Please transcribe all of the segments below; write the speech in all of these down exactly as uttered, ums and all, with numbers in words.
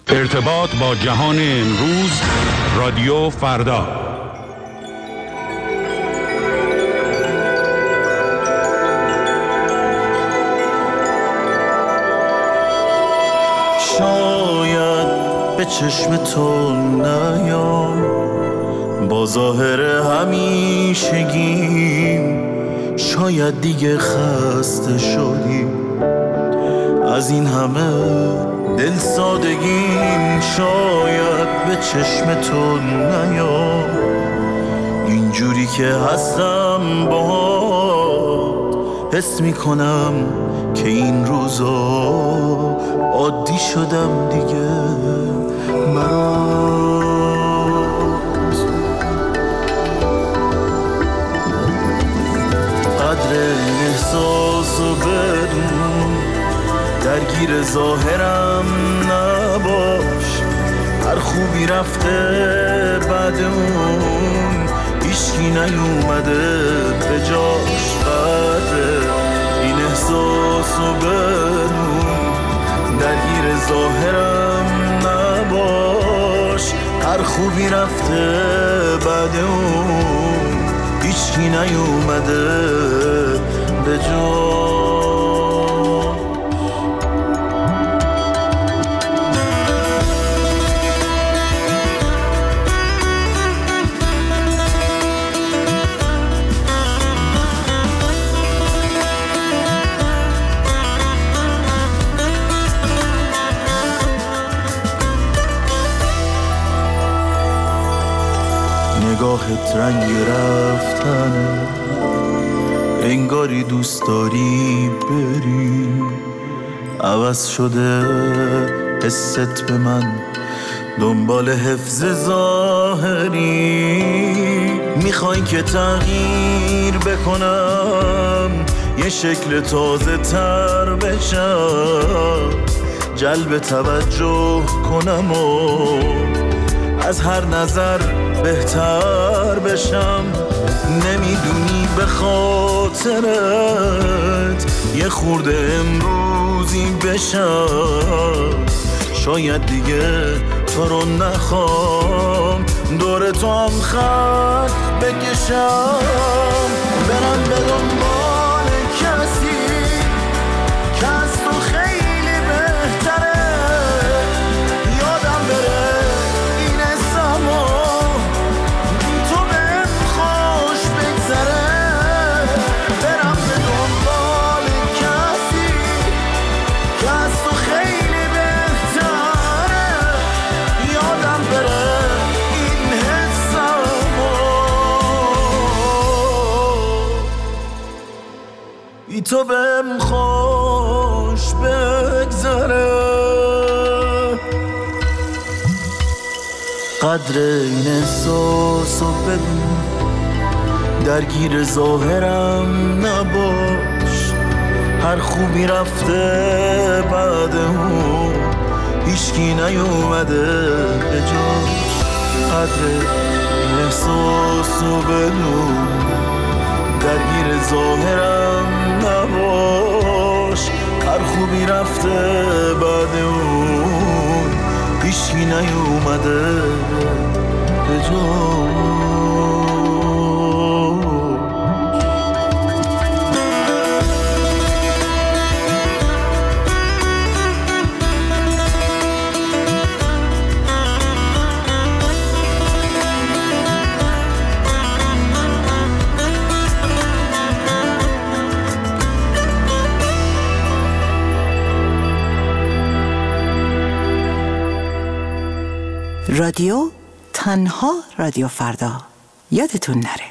ارتباط با جهان امروز، رادیو فردا. شاید به چشم تو نیام، با ظاهر همیشگیم شاید دیگه خسته شدیم از این همه دل سادگیم. شاید به چشم تو نیام، اینجوری که هستم باهات حس میکنم که این روزا عادی شدم دیگه مرات. قدر این احساسو بدون، درگیر ظاهرم نباش، هر خوبی رفته بعد اون هیچکی نیومده به جاش. قدر این احساسو بدون، درگیر ظاهرم نباش، هر خوبی رفته بعد اون هیچکی نیومده به جاش. نگاهت رنگ رفتن، انگاری دوست داری بری، عوض شده حست به من، دنبال حفظ ظاهری. میخوای که تغییر بکنم، یه شکل تازه تر بشم، جلب توجه کنم و از هر نظر بهتر بشم. نمیدونی به خاطرت یه خورده امروزی بشم، شاید دیگه تو رو نخوام، دور تو هم خط بکشم، برم به دنبال کسی که از تو خیلی بهتره، یادم بره تو بهم خوش بگذره. قدر این احساسو بدون، درگیر ظاهرم نباش، هر خوبی رفته بعد اون هیچکی نیومده به جاش. قدر این احساسو بدون، درگیر ظاهرم نباش، هر خوبی رفته بعد اون هیچکی نیومده به جاش. رادیو تنها رادیو فردا، یادتون نره.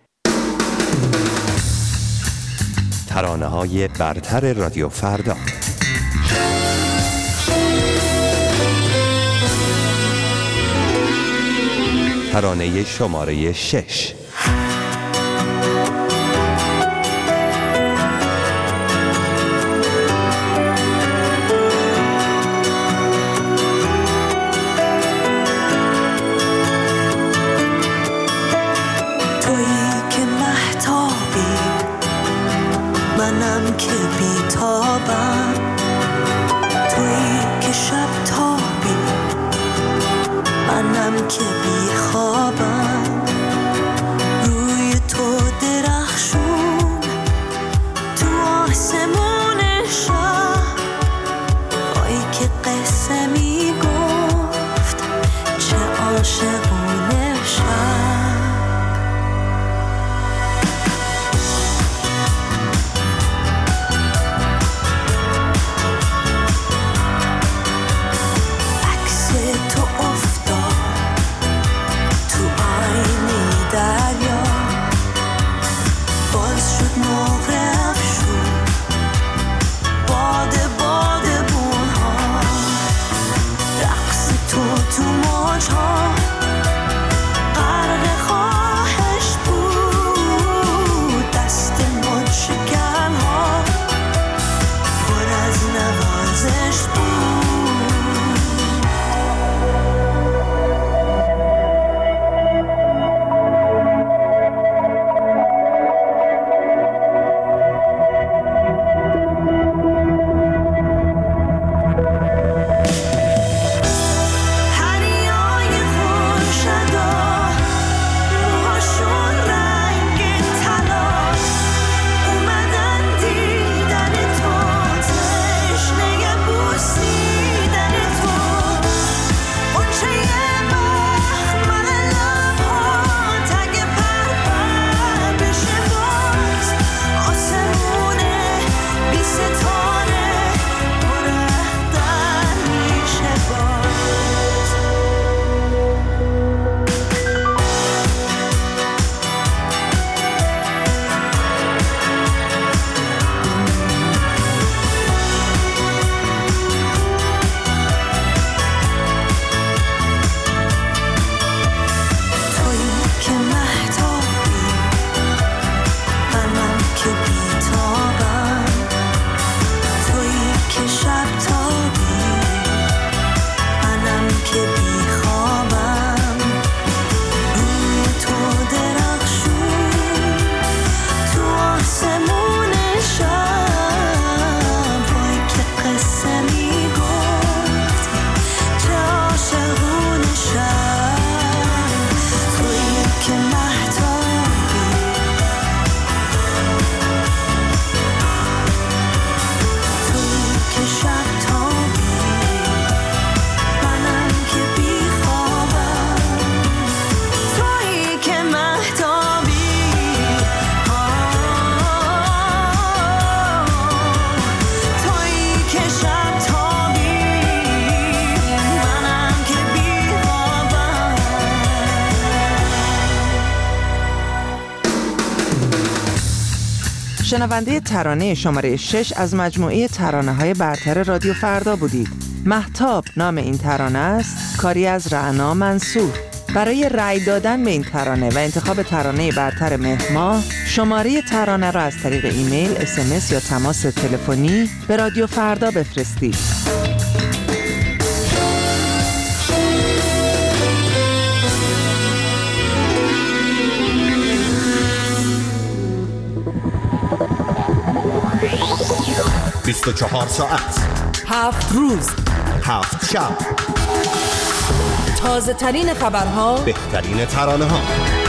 ترانه‌های برتر رادیو فردا. ترانه شماره شش. منم که بیتابم، تویی که شب تابی منم که بی خوابم روی تو درخشون تو آسمون شب وای که قصه می گفت چه عاشقونه شب شنونده ترانه شماره شش از مجموعه ترانه‌های برتر رادیو فردا بودید. مهتاب نام این ترانه است، کاری از رعنا منصور. برای رأی دادن به این ترانه و انتخاب ترانه برتر مهر، شماره ترانه را از طریق ایمیل، اس ام اس یا تماس تلفنی به رادیو فردا بفرستید. بیست و چهار ساعت، هفت روز، هفت شب، تازه ترین خبرها، بهترین ترانه ها.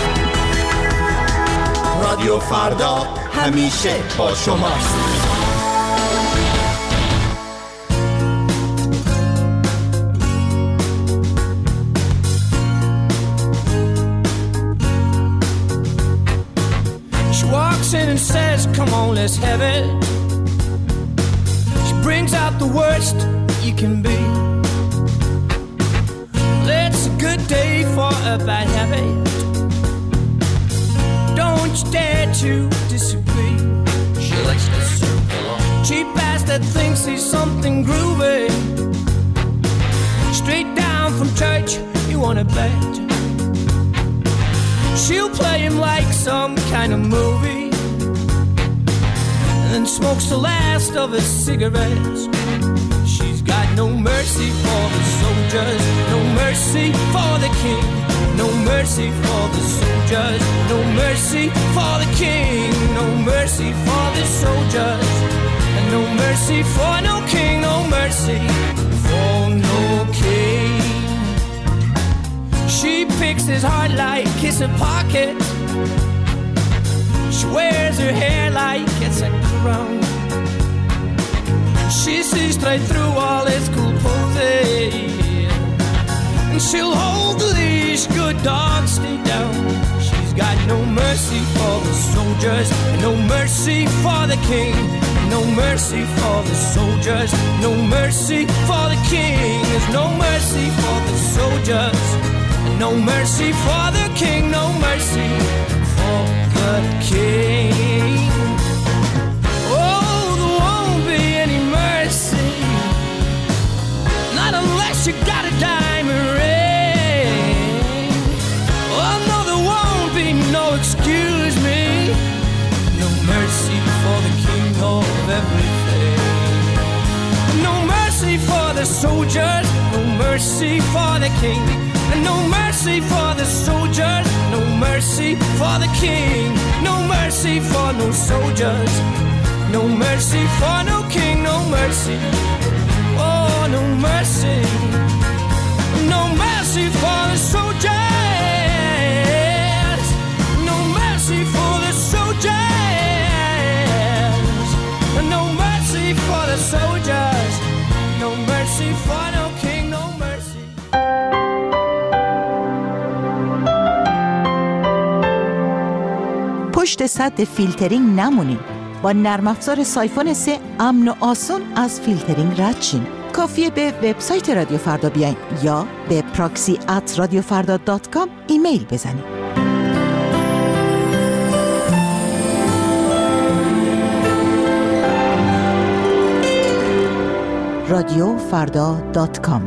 رادیو فردا همیشه با شماست. She walks in and says, come on, let's have it. Brings out the worst you can be. It's a good day for a bad habit. Don't you dare to disagree. She likes to circle on. Cheap ass that thinks he's something groovy. Straight down from church, you wanna bet. She'll play him like some kind of movie, and smokes the last of his cigarettes. She's got no mercy for the soldiers, no mercy for the king, no mercy for the soldiers, no mercy for the king, no mercy for the soldiers, and no mercy for no king, no mercy for no king. She his heart like it's a pocket. She wears her hair like it's a crown. She sees straight through all his cool poses, and she'll hold the leash, good dogs stay down. She's got no mercy for the soldiers, no mercy for the king. No mercy for the soldiers, no mercy for the king. There's no mercy for the soldiers, no mercy for the king. No mercy for the king. Oh, there won't be any mercy, not unless you got a diamond ring. Oh no, there won't be no excuse me. No mercy for the king of everything. No mercy for the soldiers, no mercy for the king. No mercy for the soldiers, no mercy for the king. No mercy for no soldiers, no mercy for no king. No mercy, oh no mercy. No mercy for the soldiers, no mercy for the soldiers. No mercy for the soldiers, no mercy for no king. No mercy. پشت سد فیلترینگ نمونین. با نرم افزار سایفون سه امن و آسون از فیلترینگ رد شین. کافیه به وبسایت رادیو فردا بیاین یا به پراکسی ات رادیو فردا دات کام ایمیل بزنین. رادیو فردا دات کام.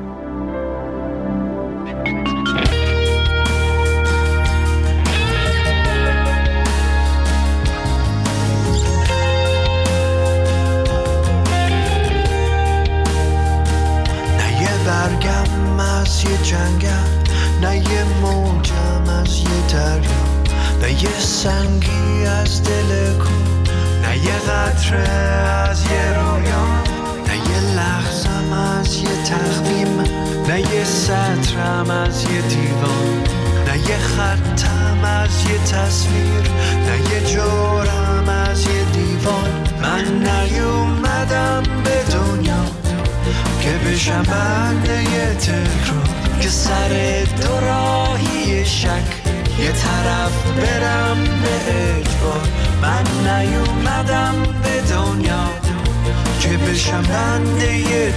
برگم از یه جنگم، نه یه موجم از یه دریا، نه یه سنگی از دل کو، نه یه قطره از یه رویا، نه یه لحظم از یه تخمیم، نه یه سطرم از یه دیوان، نه یه خطم از یه تصویر، نه یه جورم از یه دیوان. من نیومدم به دنیا که بشم بنده یه تکرار، که سر دو راهی شک یه طرف برم به اجبار. من نیومدم به دنیا که بشم بنده یه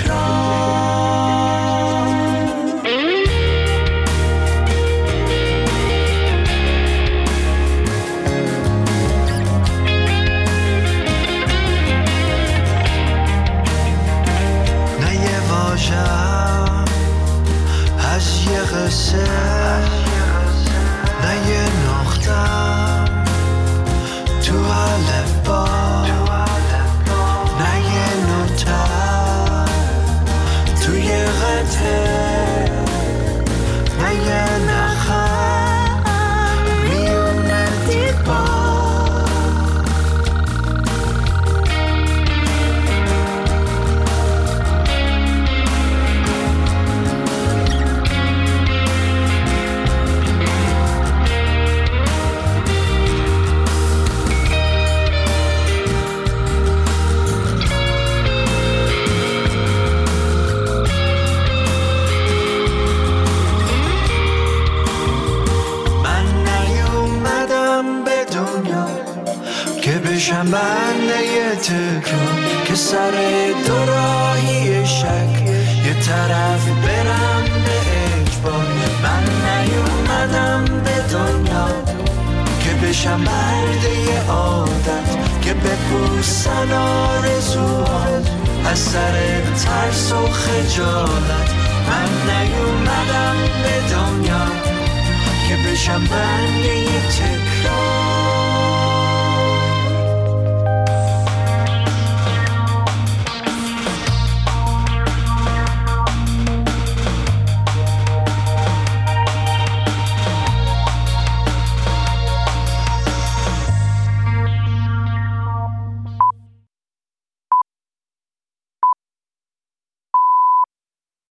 تکرار. از یه قصه، نه یه نقطم تو الفبا، نه یه نوتم تو یه قطعه، نه یه نخم میونه دیوار. بشم بنده یه تکرار، که سر دو راهی شک یه طرف برم به اجبار. من نیومدم به دنیا که بشم مرده یه عادت، که بپوسن آرزوها از سر ترس و خجالت. من نیومدم به دنیا که بشم بنده یه تکرار.